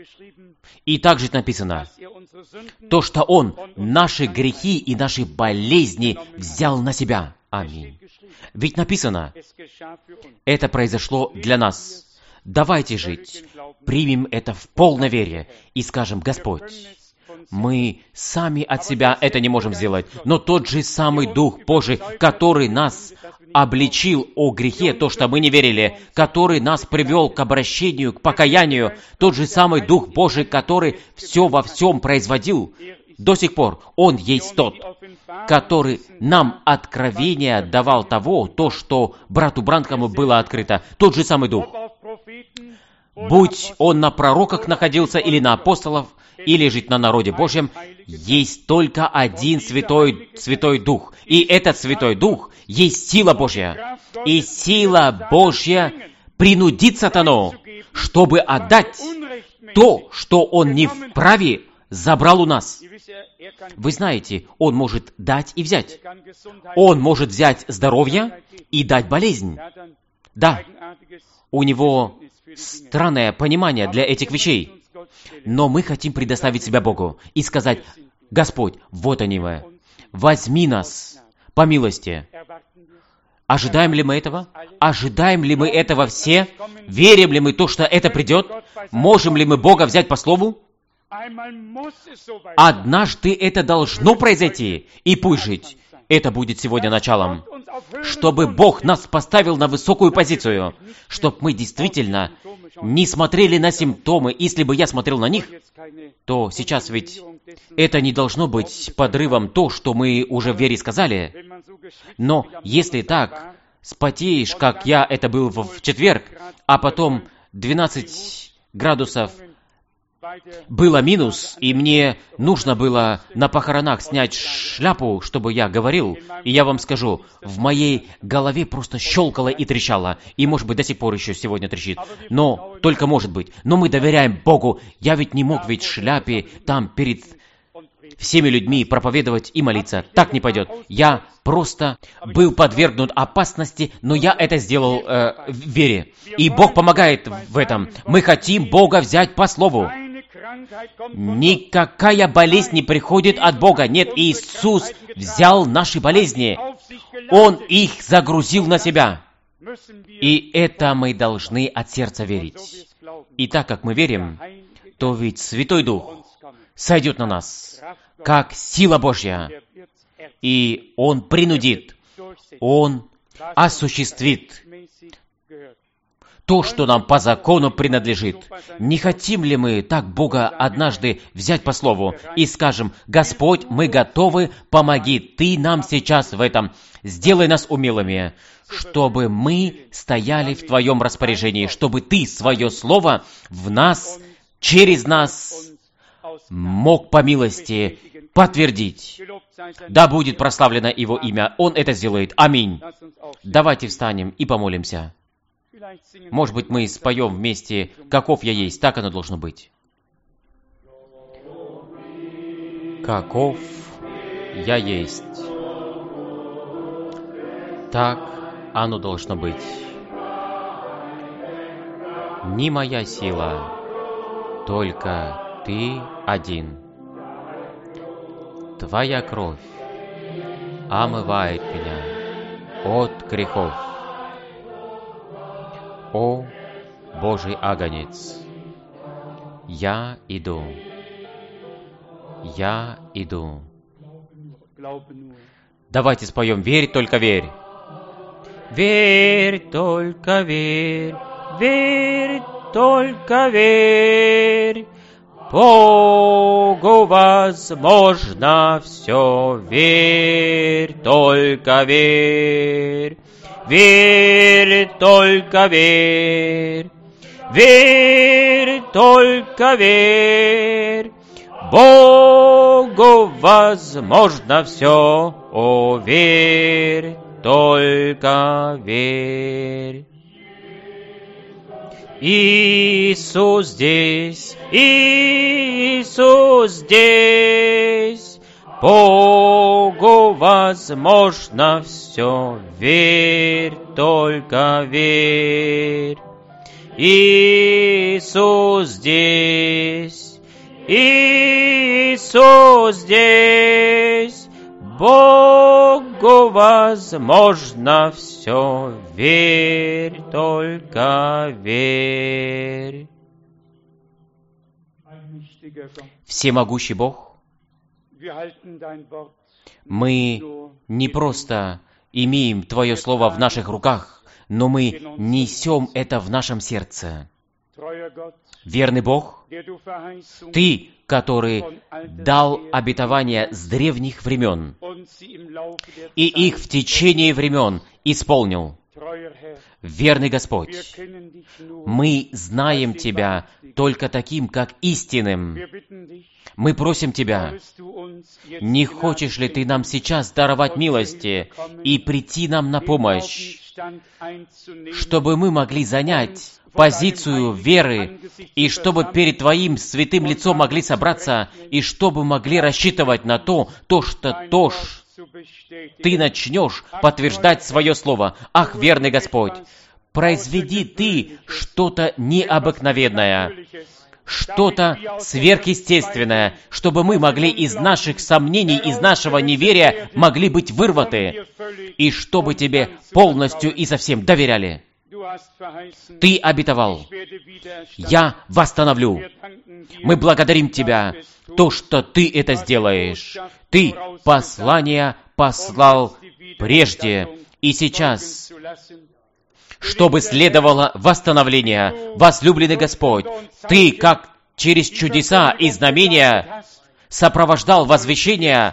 И также написано, то, что Он наши грехи и наши болезни взял на себя. Аминь. Ведь написано, это произошло для нас. Давайте жить, примем это в полной вере и скажем: Господь, мы сами от себя это не можем сделать, но тот же самый Дух Божий, который нас обличил о грехе, то, что мы не верили, который нас привел к обращению, к покаянию, тот же самый Дух Божий, который все во всем производил, до сих пор Он есть тот, который нам откровение давал того, то, что брату Бранхаму было открыто, тот же самый Дух. Будь он на пророках находился, или на апостолов, или жить на народе Божьем, есть только один Святой, Святой Дух. И этот Святой Дух есть сила Божья. И сила Божья принудит сатану, чтобы отдать то, что он не вправе забрал у нас. Вы знаете, он может дать и взять. Он может взять здоровье и дать болезнь. Да, у него странное понимание для этих вещей. Но мы хотим предоставить себя Богу и сказать: Господь, вот они мы, возьми нас по милости. Ожидаем ли мы этого? Ожидаем ли мы этого все? Верим ли мы то, что это придет? Можем ли мы Бога взять по слову? Однажды это должно произойти, и пусть жить. Это будет сегодня началом. Чтобы Бог нас поставил на высокую позицию, чтобы мы действительно не смотрели на симптомы. Если бы я смотрел на них, то сейчас ведь это не должно быть подрывом то, что мы уже в вере сказали. Но если так, спотеешь, как я это был в четверг, а потом двенадцать градусов было минус, и мне нужно было на похоронах снять шляпу, чтобы я говорил, и я вам скажу, в моей голове просто щелкало и трещало, и, может быть, до сих пор еще сегодня трещит, но только может быть. Но мы доверяем Богу. Я ведь не мог ведь в шляпе там перед всеми людьми проповедовать и молиться. Так не пойдет. Я просто был подвергнут опасности, но я это сделал э, в вере. И Бог помогает в этом. Мы хотим Бога взять по слову. Никакая болезнь не приходит от Бога. Нет, Иисус взял наши болезни. Он их загрузил на себя. И это мы должны от сердца верить. И так как мы верим, то ведь Святой Дух сойдет на нас, как сила Божья. И Он принудит, Он осуществит то, что нам по закону принадлежит. Не хотим ли мы так Бога однажды взять по слову и скажем: «Господь, мы готовы, помоги Ты нам сейчас в этом, сделай нас умелыми, чтобы мы стояли в Твоем распоряжении, чтобы Ты свое слово в нас, через нас мог по милости подтвердить. Да будет прославлено Его имя. Он это сделает. Аминь». Давайте встанем и помолимся. Может быть, мы споем вместе «Каков я есть», так оно должно быть. Каков я есть, так оно должно быть. Не моя сила, только Ты один. Твоя кровь омывает меня от грехов. О, Божий агнец, я иду, я иду. Давайте споем «Верь, только верь». Верь, только верь, верь, только верь. Богу возможно все, верь, только верь. Верь, только верь, верь, только верь. Богу возможно все, о, верь, только верь. Иисус здесь, Иисус здесь, Богу возможно все, верь, только верь. Иисус здесь, Иисус здесь, Богу возможно все, верь, только верь. Всемогущий Бог, мы не просто имеем Твое Слово в наших руках, но мы несем это в нашем сердце. Верный Бог, Ты, который дал обетования с древних времен, и их в течение времен исполнил. Верный Господь, мы знаем Тебя только таким, как истинным. Мы просим Тебя, не хочешь ли Ты нам сейчас даровать милости и прийти нам на помощь, чтобы мы могли занять позицию веры, и чтобы перед Твоим святым лицом могли собраться, и чтобы могли рассчитывать на то, то, что то, Ты начнешь подтверждать свое слово. Ах, верный Господь, произведи Ты что-то необыкновенное, что-то сверхъестественное, чтобы мы могли из наших сомнений, из нашего неверия могли быть вырваты, и чтобы Тебе полностью и совсем доверяли. Ты обетовал, я восстановлю. Мы благодарим Тебя, то, что Ты это сделаешь. Ты послание послал прежде и сейчас, чтобы следовало восстановление. Возлюбленный Господь, Ты, как через чудеса и знамения сопровождал возвещение,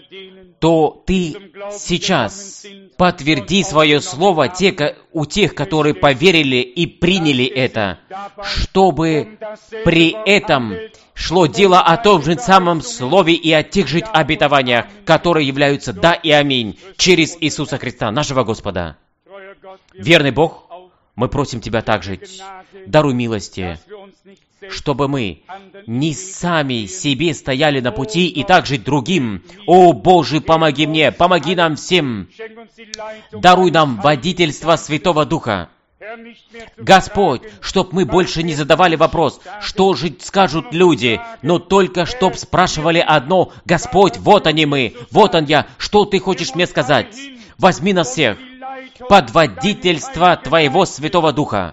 то Ты сейчас подтверди свое слово те, у тех, которые поверили и приняли это, чтобы при этом шло дело о том же самом слове и о тех же обетованиях, которые являются «да» и «аминь» через Иисуса Христа, нашего Господа. Верный Бог, мы просим Тебя также, даруй милости, чтобы мы не сами себе стояли на пути и также другим. О, Боже, помоги мне, помоги нам всем. Даруй нам водительство Святого Духа. Господь, чтоб мы больше не задавали вопрос, что же скажут люди, но только чтоб спрашивали одно: Господь, вот они мы, вот он я, что Ты хочешь мне сказать? Возьми нас всех под водительство Твоего Святого Духа.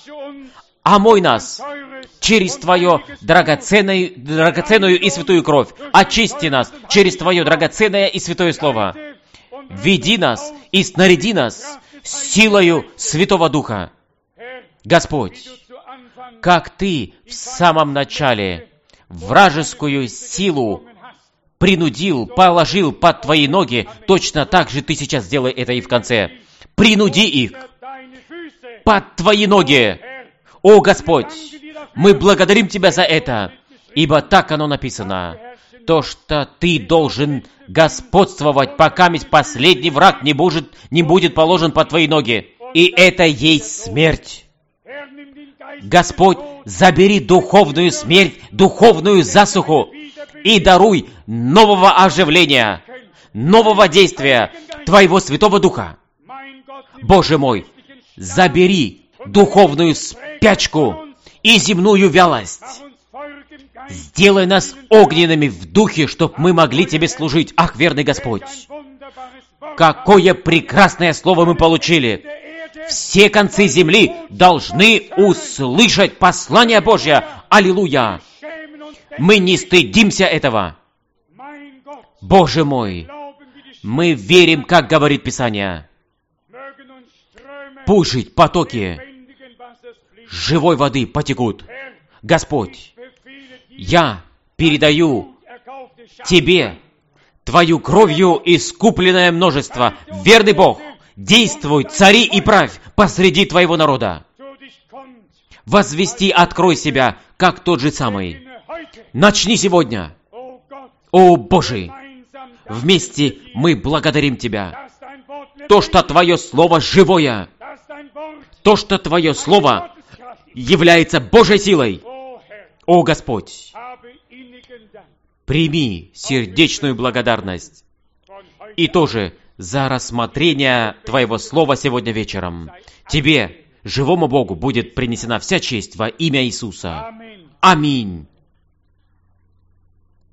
Омой нас через Твою драгоценную, драгоценную и святую кровь. Очисти нас через Твое драгоценное и святое Слово. Веди нас и снаряди нас силою Святого Духа. Господь, как Ты в самом начале вражескую силу принудил, положил под Твои ноги, точно так же Ты сейчас сделай это и в конце. Принуди их под Твои ноги. О, Господь, мы благодарим Тебя за это, ибо так оно написано. То, что Ты должен господствовать, пока последний враг не будет, не будет положен под Твои ноги. И это есть смерть. Господь, забери духовную смерть, духовную засуху и даруй нового оживления, нового действия Твоего Святого Духа. Боже мой, забери духовную спячку и земную вялость. Сделай нас огненными в духе, чтобы мы могли Тебе служить. Ах, верный Господь! Какое прекрасное слово мы получили! Все концы земли должны услышать послание Божье. Аллилуйя! Мы не стыдимся этого. Боже мой, мы верим, как говорит Писание. Пусть жить потоки живой воды потекут. Господь, я передаю Тебе Твою кровью искупленное множество. Верный Бог, действуй, цари и правь посреди Твоего народа. Возвести, открой себя, как тот же самый. Начни сегодня. О, Боже, вместе мы благодарим Тебя. То, что Твое Слово живое, то, что Твое Слово является Божьей силой. О, Господь, прими сердечную благодарность и тоже за рассмотрение Твоего Слова сегодня вечером. Тебе, живому Богу, будет принесена вся честь во имя Иисуса. Аминь.